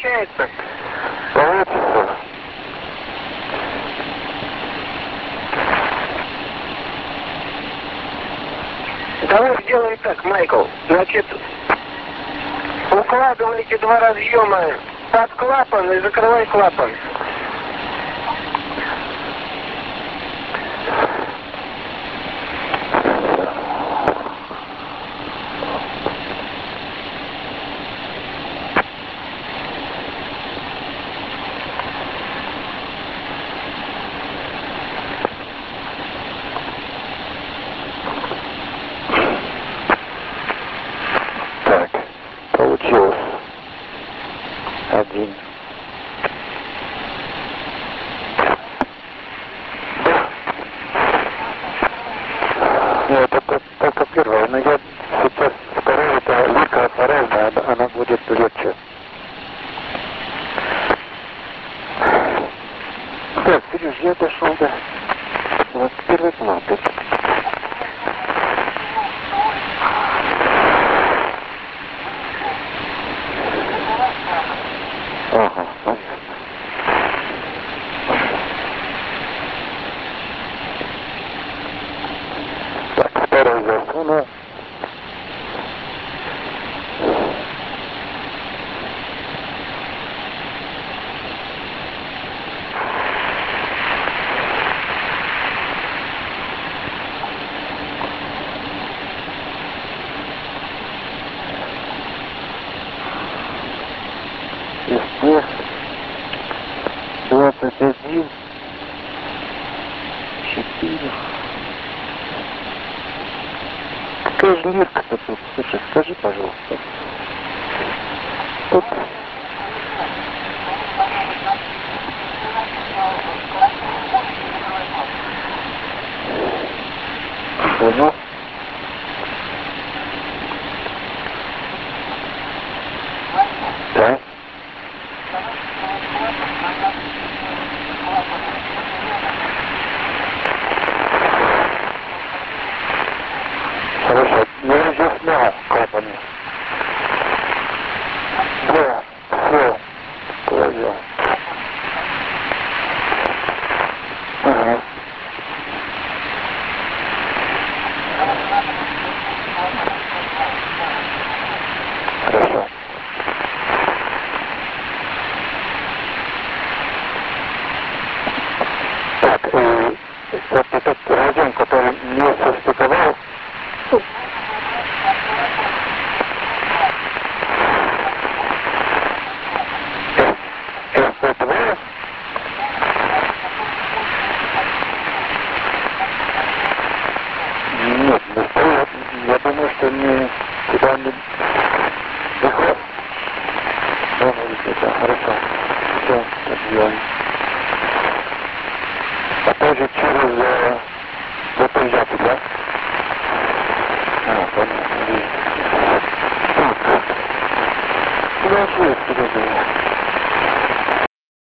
получается? Получится. Давай сделаем так, Майкл. Значит, укладывай эти два разъема под клапан и закрывай клапан. Так, получилось. Один. Нет, это только первое, но я сейчас вторая, это легкая отворяемая, она будет легче. Так, Сереж, я дошел до 21 кнопки. Ага, понятно. Так, второй засуну. СП 21 4. Какая же лирка-то тут? Слушай, скажи, пожалуйста. Тут... Понял? Да. Хорошо, я уже снял клапаны. Да, все, положил. Ага. Хорошо. Так, вот этот разъем, который не состыковал, СП2, нет, не стоит. Я думаю, что никуда не выход. Да, хорошо. Все, подъем. А тоже через выпрыжатель, да? А, понятно. Так. Подожди, подожди.